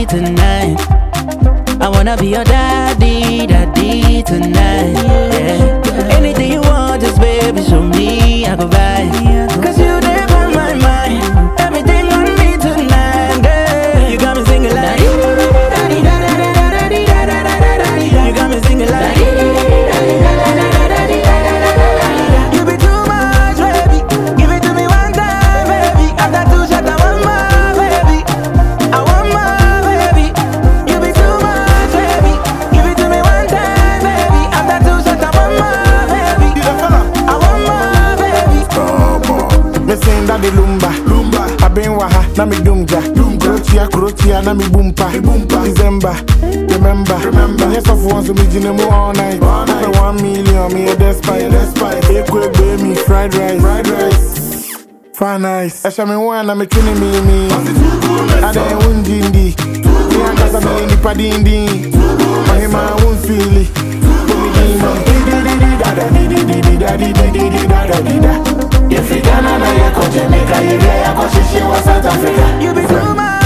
tonight. I wanna be your daddy, daddy tonight. Yeah. Anything you want, just baby, show me, I go buy. Cause you live on my mind, everything on me tonight. Yeah. You got me singing like, you got me singing like, you be too much, baby. Give it to me one time, baby. After two shots, I want more, baby. I want more, baby. You be too much, baby. Give it to me one time, baby. After two shots, I want more, baby. I want more, baby. Me saying that the lumba. I been waha, na me dumja. Krotia, na me boompa. December, remember. Yes, of once me jinemu all night. For 1 million, me a despite. Ekwe baby, fried rice. Fine nice. Esha me wana me chuni me. Ade unjindi. Me akasa me nipa dindi. Mahima unfili. If you gana na yako Jamaica, you be South Africa. You be too much.